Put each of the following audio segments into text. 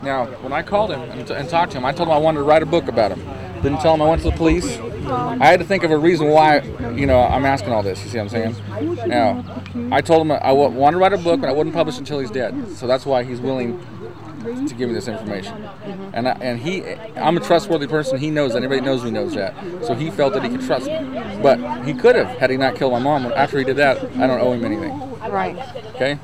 Now, when I called him and talked to him, I told him I wanted to write a book about him. Didn't tell him I went to the police. I had to think of a reason why, I'm asking all this. You see what I'm saying? Now, I told him I want to write a book, but I wouldn't publish until he's dead. So that's why he's willing to give me this information. And I'm a trustworthy person. He knows that. Everybody knows he knows that. So he felt that he could trust me. But he could have, had he not killed my mom. After he did that, I don't owe him anything. Right. Okay?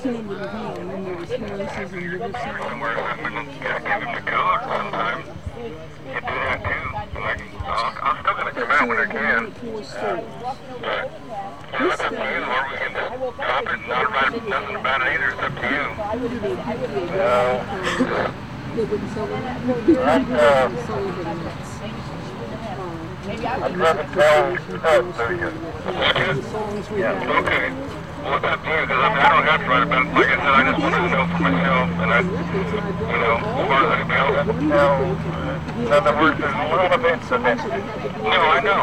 I'm still going to come out when I can. But it's up to you, or we can just drop it and not write nothing about it either. It's up to you. I'd rather tell to you. Yeah. Okay. Well, it's up to you, because I don't have to write about it. Like I said, I just wanted to know for myself, and as far as anybody else. In other words, there's a lot of incidents. No, I know.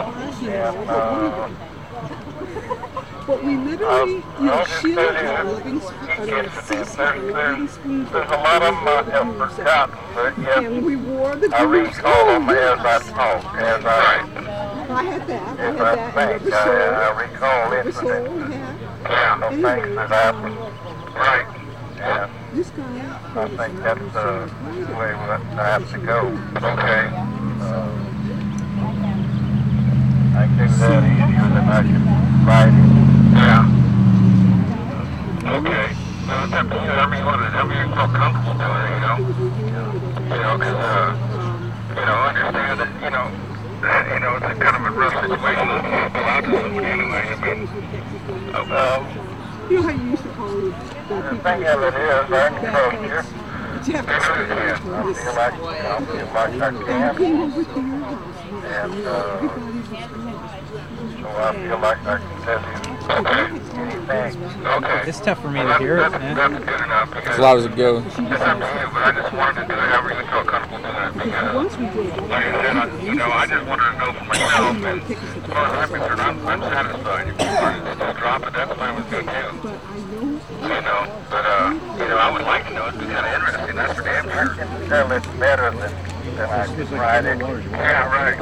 But we literally, shielded our living spoons. There's a lot of them have forgotten, but yet And we wore the I recall them as I talk, as I think. recall incidents. Yeah, the things that happened. Right. Yeah. This guy, I think that's the way I have to go. Okay. I can do that easier than I can write it. Yeah. Okay. Well, it's up to you. However you feel comfortable doing it, because, understand that, it's a kind of a rough situation to go out to somebody anyway. I mean, you know how you used to call the the thing of it is, I told you. Jeff I feel like I can. came over to your house. And so I feel like I can tell you anything. Okay. It's tough for me to hear it, man. That's good enough. As loud as it goes. It's up to you, but I just wanted to do it however you feel comfortable doing it. Because, like I said, I just wanted to know for myself. And as far as I'm concerned, I'm satisfied. If you wanted to just drop it, that's fine with me too. But I would like to know. It'd be kind of interesting. That's for damn sure. I can tell it's better than I can write it. Yeah, right.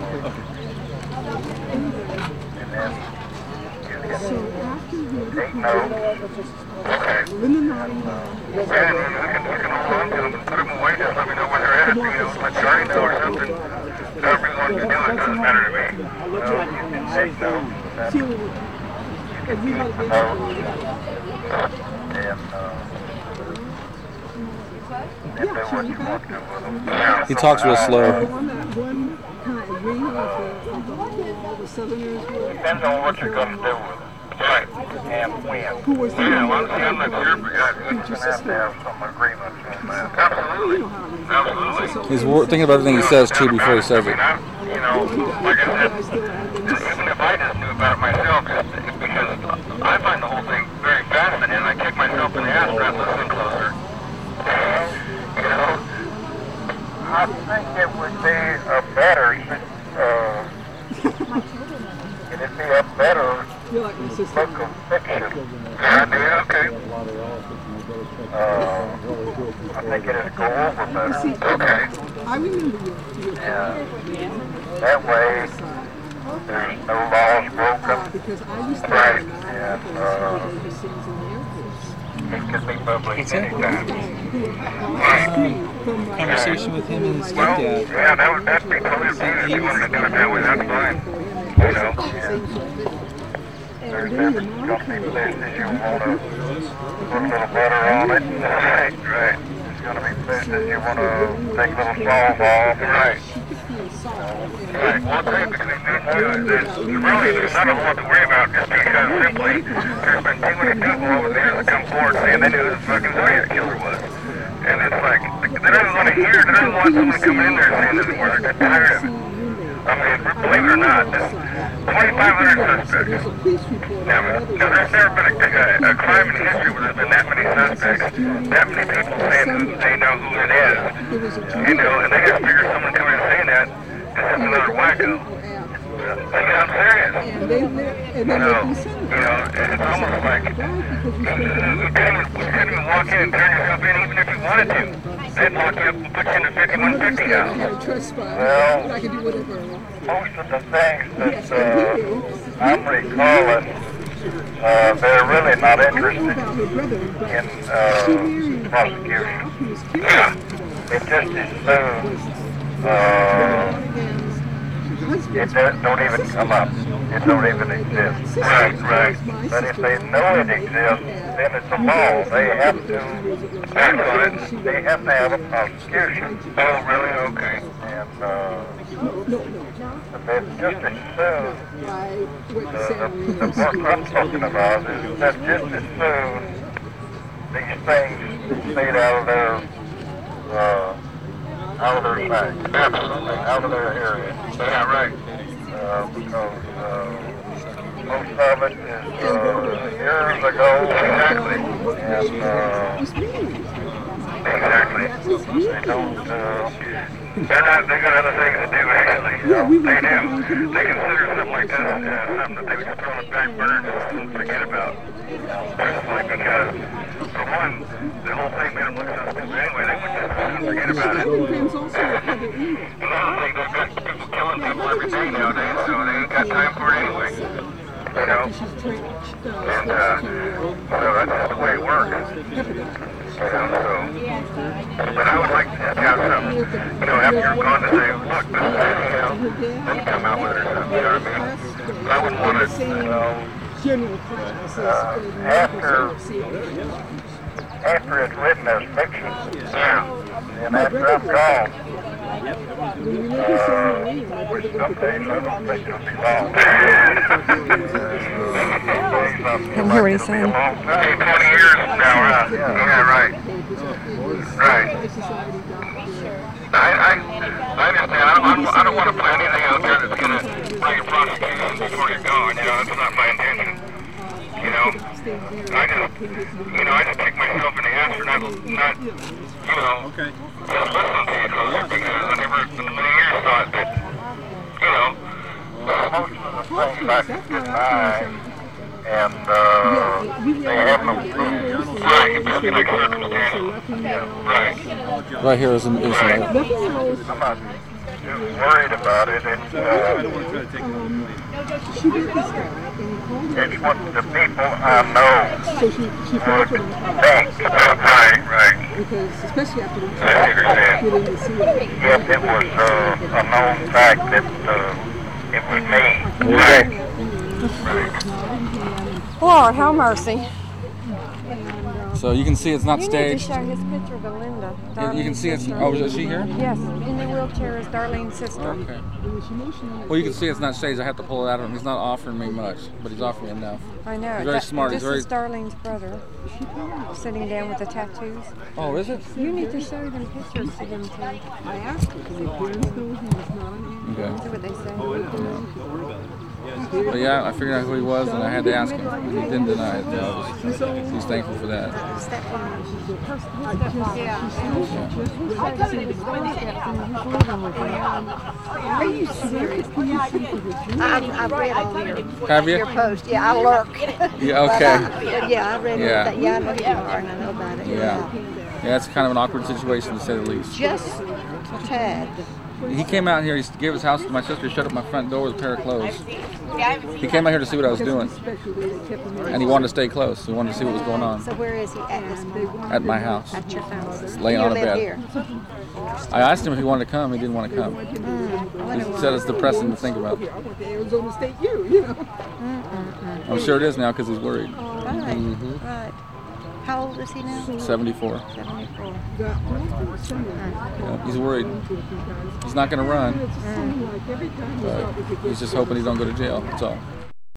And then you can take notes. Okay. And we can hold on to them and put them away. Just let me know where they're at. Let Charlie know or something. However you want to do it, doesn't matter to me. You can take notes. And do what you want to with them. He talks real slow. Depends on what you're going to do with them. Right. And when. I'm not sure, but you're going to have some agreements on that. Absolutely. He's thinking about everything he says, too, before he says it. Like I said, even if I just knew about it myself, it's because I find the whole thing very fascinating, and I kick myself in the ass for not listening closer. I think it would be a better, it'd be a better book of fiction. Yeah, okay. I think it'd go over better. Okay. I remember you. That way, there's no laws broken. Because I used to Right. and It could be published What's that? anytime. Conversation with him and his Well, stepdad. yeah, that'd be totally up to you if you wanted to do it that way. That's fine. There's different company business you want to put a little butter on it. Right. There's going to be business you want to take little sauce off. Right. Right. Well, I'll tell you between these two, there's not a lot to worry about just because simply there's been too many people over there that come forward saying they knew who the fucking Zodiac killer was. And it's like, they don't want to hear, they don't want someone coming in there saying this word. They're tired of it. I mean, believe it or not, there's 2,500 suspects. Now, there's never been a crime in history where there's been that many suspects, that many people saying they know who it is. And they just figure someone coming in saying that is just another wacko. I'm serious. And they live, and then they can send You know, it's almost like because we spent the you night. couldn't even walk in and turn yourself in even if you wanted to. They'd lock you up and put you in the One of those 5150 days I house. had a trust fund, Well, and I could do whatever I want. most of the things Yes, that and he knew. I'm recalling, they're really not I don't know interested about her brother, but in she married prosecution. who was killed. It just as soon, it don't even come up. It don't even exist. Right. But if they know it exists, then it's a law. They have to act on it. They have to have a prosecution. Oh, really? Okay. And then just as soon, I went to San the book I'm talking about is that just as soon these things stayed out of their sight. Absolutely, out of their area. Yeah, right. Because most of it is years ago. Exactly. And they don't. They got other things to do. Actually, Yeah, we they went do. They consider something like this something that they would just throw on the back burner and forget about. Personally, because for one, the whole thing made them look so stupid anyway. They would just forget about it. Grand's also a public enemy. Another thing, they've got people killing people every day nowadays, so they ain't got time for it anyway. You know? She's trained So that's the way it works. You know, so. But I would like to have something, you know, after you're gone to say, look, this is, you know, then come out with it or something, you know what I mean? But I wouldn't want to, you know, general practices after it's written as fiction, and after I'm gone, which some days I don't think it'll be long. Can hear what he's saying. 20 years now, right? Yeah, right. Right. I understand. I don't want to put anything out there that's going to bring a prosecution before you're gone. You know, that's not my intention. You know, I just kick myself in the ass for not you know, just listening to you closer because I never in many years thought that, you know, most of the things I could deny, and they have no proof. Right, it's just like circumstantial. Right. Right here is I'm not too worried about it. She did this guy and called her. It's what the people I know So she would felt think. it Right. because especially after we I understand. get in to see it. Yes, it was a known fact that it was me. Right. Lord, have mercy. So you can see it's not You need to staged. show his picture to Linda. You can Darlene's see it's. sister. Oh, is she here? Yes, in the wheelchair is Darlene's sister. Okay. Well, you can see it's not staged. I have to pull it out of him. He's not offering me much, but he's offering me enough. I know. He's very smart. This He's very. is Darlene's brother, sitting down with the tattoos. Oh, is it? You need to show them pictures to them too. I asked her because if parents know he was not an Okay. See what they say. But yeah, I figured out who he was, and I had to ask him. And he didn't deny it. He's thankful for that. Are you serious? I've read all Have you? your post. Yeah, I lurk. Yeah. Okay. Yeah, I read Yeah. everything. Yeah, I know who you are and I know about it. Yeah. Yeah, it's kind of an awkward situation to say the least. Just a tad. He came out here. He gave his house to my sister. Shut up my front door with a pair of clothes. He came out here to see what I was doing, and he wanted to stay close. He wanted to see what was going on So where is he at this moment? at my house. At your house? Laying You on a live bed. here? I asked him if he wanted to come. He didn't want to come. He said it's depressing to think about. I went to Arizona State U, you know. I'm sure it is now because he's worried. Right, right. How old is he now? 74. 74. Yeah, he's worried. He's not going to run, but he's just hoping he don't go to jail. That's all.